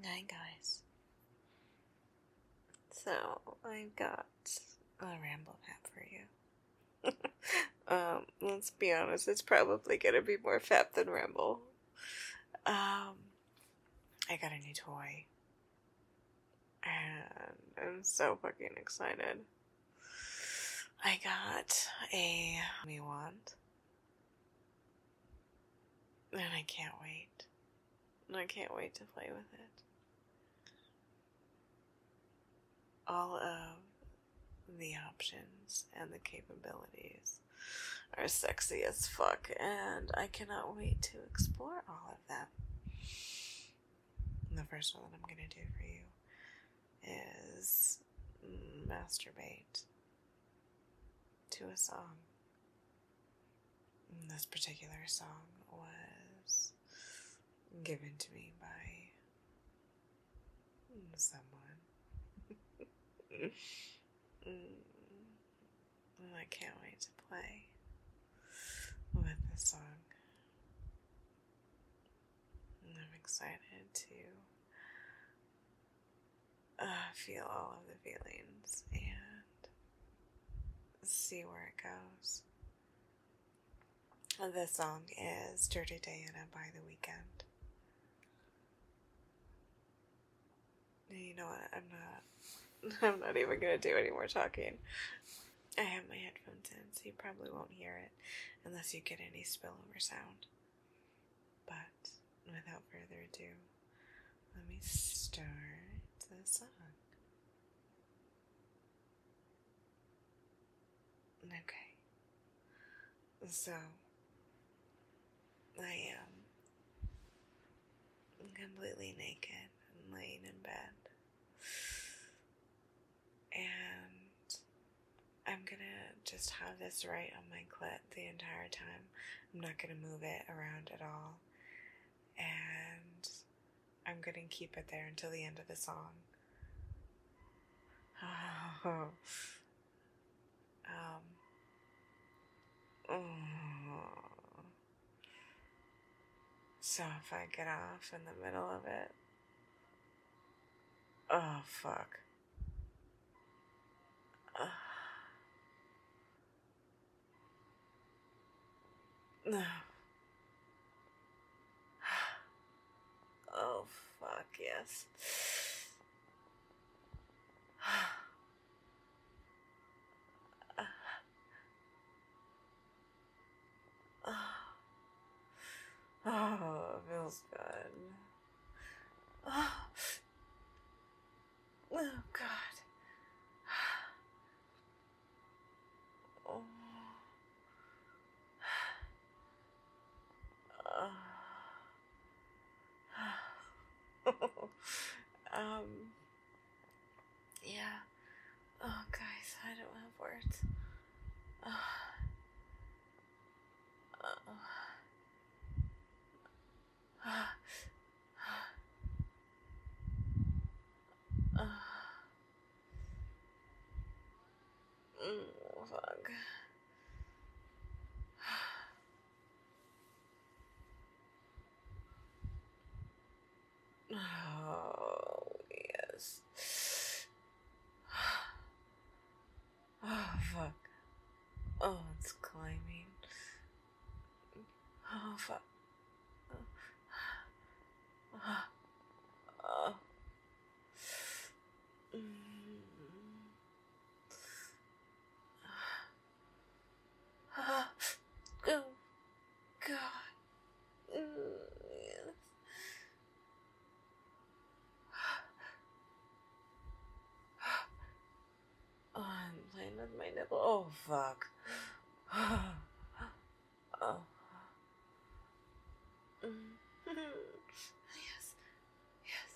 Hi guys. So I've got a ramble map for you. Let's be honest, it's probably gonna be more fap than ramble. I got a new toy. And I'm so fucking excited. I got a me wand. And I can't wait. I can't wait to play with it. All of the options and the capabilities are sexy as fuck, and I cannot wait to explore all of them. And the first one that I'm gonna do for you is masturbate to a song. And this particular song was given to me by someone. And I can't wait to play with this song. And I'm excited to feel all of the feelings and see where it goes. This song is Dirty Diana by The Weeknd. You know what? I'm not even gonna do any more talking. I have my headphones in, so you probably won't hear it unless you get any spillover sound. But without further ado, let me start the song. Okay. So, I am completely naked and laying in bed. And I'm gonna just have this right on my clit the entire time. I'm not gonna move it around at all. And I'm gonna keep it there until the end of the song. So if I get off in the middle of it, oh fuck. No. Oh fuck, yes. Oh, it feels good. Oh god. Oh. Yeah. Oh, guys, I don't have words. Fuck. Oh, yes. Oh, fuck. Oh, it's climbing. Oh, fuck. Oh. Oh, God. Yes. Oh, I'm playing with my nipple. Oh, fuck. Oh. Yes. Yes.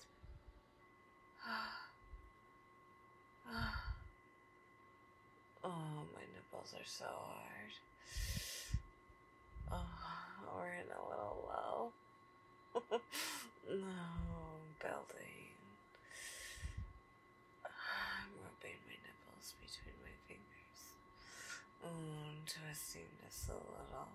Oh, my nipples are so hard. Oh, we're in a little low. No, building. I'm rubbing my nipples between my fingers. Twisting just a little.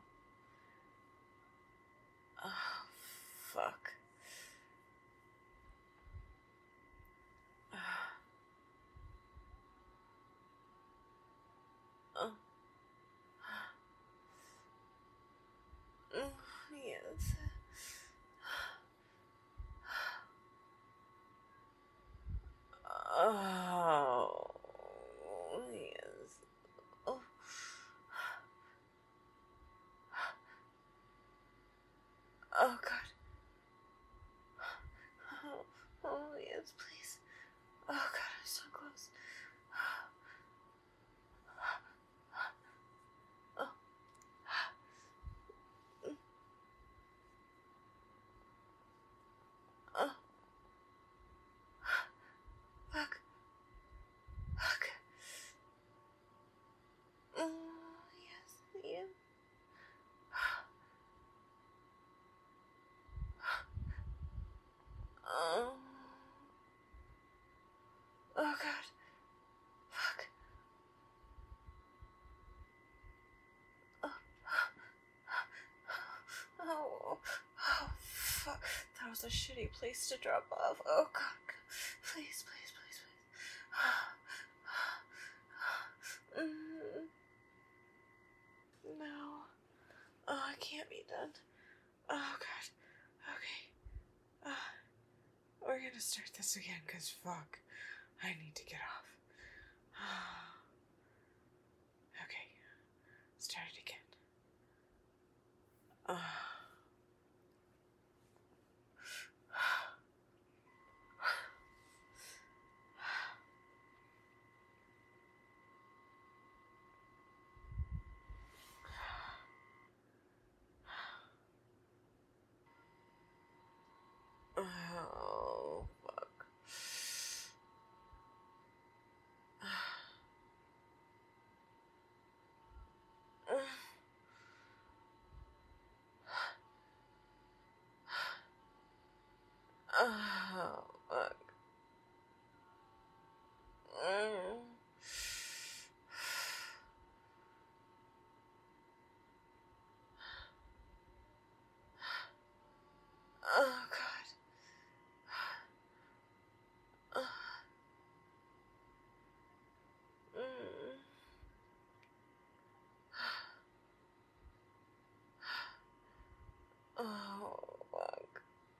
Oh, fuck. fuck. That was a shitty place to drop off. Oh god. Please, please, please, please. No. Oh, it can't be done. Oh god. Okay. We're gonna start this again, cause fuck. I need to get off. Okay. Start it again. Oh, fuck. Oh, fuck. Oh, God. Oh, fuck.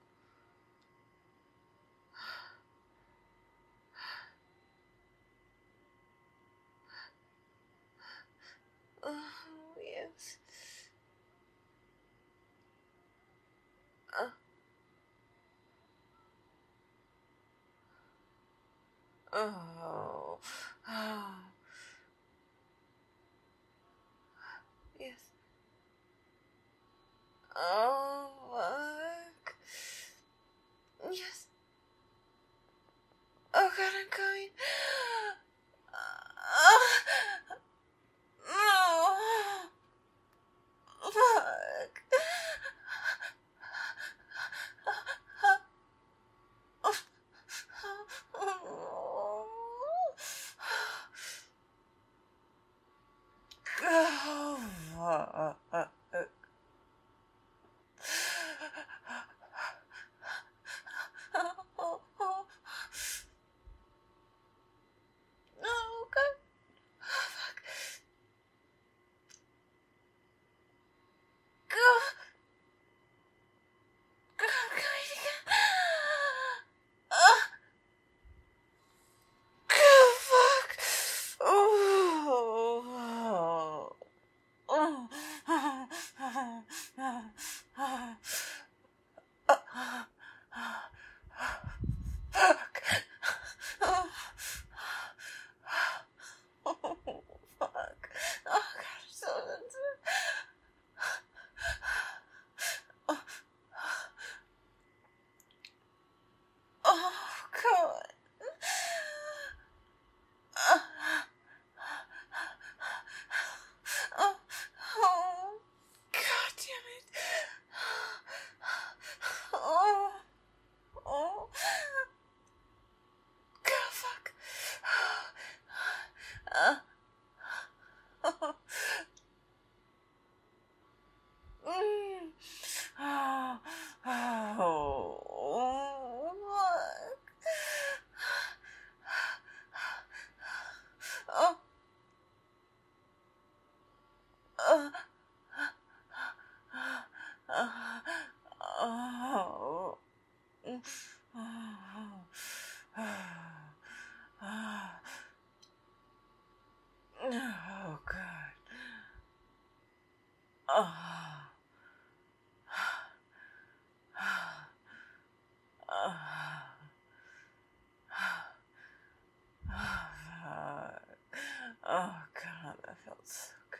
Oh, yes. Oh. Oh. Yes. Oh, fuck. Yes. Oh, God, I'm coming. No. Fuck. Oh, fuck. No, God. Fuck. God. God, I'm coming again. God, fuck. Oh. Oh. Fuck. Oh. Oh, fuck. Oh, God, I'm so sensitive. Oh, oh, God. Oh, oh, oh, God damn it. Oh, oh, God, fuck. Oh, oh, oh, fuck. Oh, oh, oh, oh, God. Oh, oh, God, that felt so good.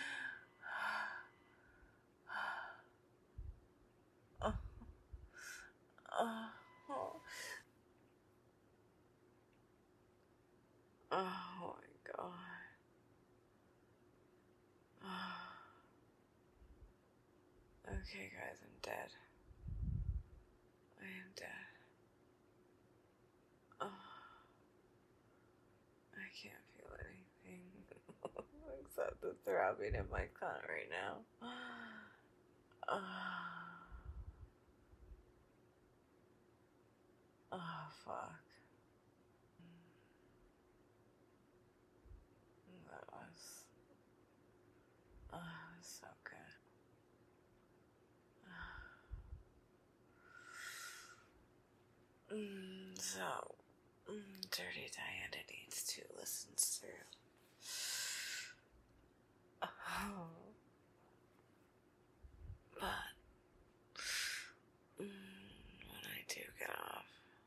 Oh, oh, oh my God. Okay, guys, I'm dead. I am dead. Oh, I can't feel anything except the throbbing in my cunt right now. fuck. That was... so good. So, Dirty Diana needs 2 listens through. But, when I do get off,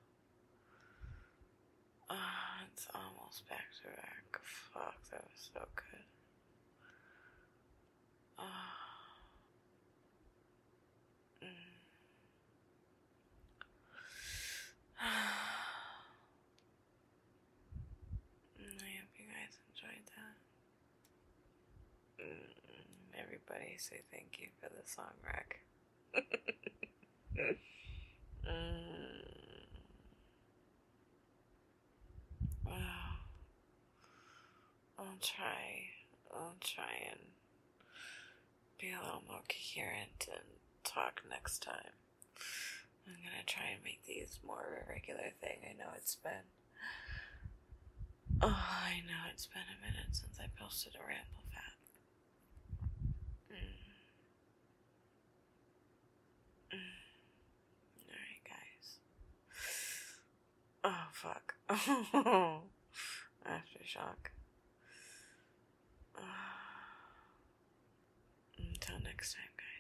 it's almost back to back. Fuck, that was so good. I hope you guys enjoyed that. Everybody say thank you for the song rec. I'll try and be a little more coherent and talk next time. I'm gonna try and make these more of a regular thing. I know it's been a minute since I posted a ramble fat. Alright, guys. Oh, fuck. Aftershock. Until next time, guys.